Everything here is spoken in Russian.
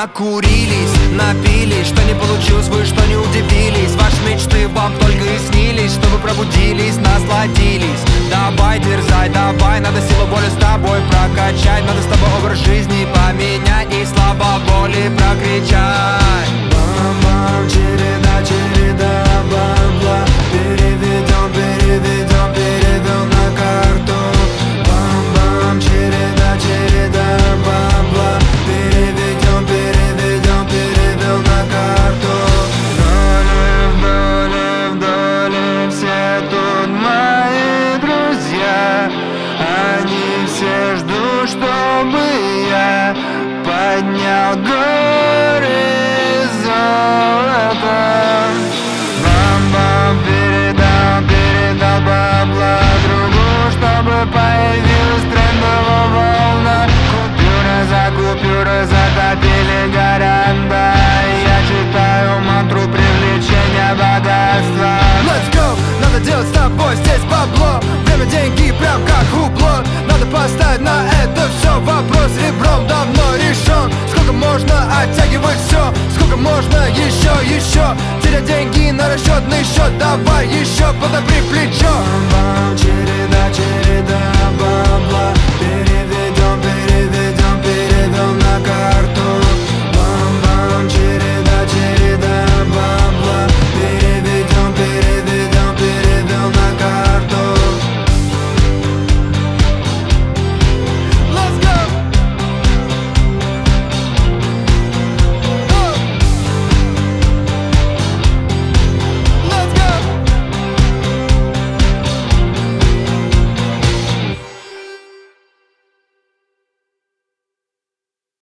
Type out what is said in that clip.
Накурились, напились, что не получилось, вы что не удивились. Ваши мечты вам только и снились, что вы пробудились, насладились. Давай, дерзай, давай, надо силу воли с тобой прокачать. Надо с тобой образ жизни поменять и слова воли прокричать. Бам-бам, череда, череда, бам-бла. Переведем, переведем, перевел на карту. Бам-бам, череда, череда, бам-бла. Переведем, переведем, перевел на карту. Вдоль, вдоль, все тут мои друзья. Они все ждут, чтобы я поднял горы золота. Бам-бам, передал бабла другу, чтобы появилась трендовая волна. Купюра за купюрой затопили горанда. Я читаю мантру привлечения богатства. Let's go! Надо делать с тобой здесь бабло. Время, деньги, прям как хубло. Надо поставить на это все вопрос ребром давно решен. Сколько можно оттягивать все? Сколько можно еще? Терять деньги на расчетный счет. Давай еще подопри плечо. Бам-бам, череда, череда.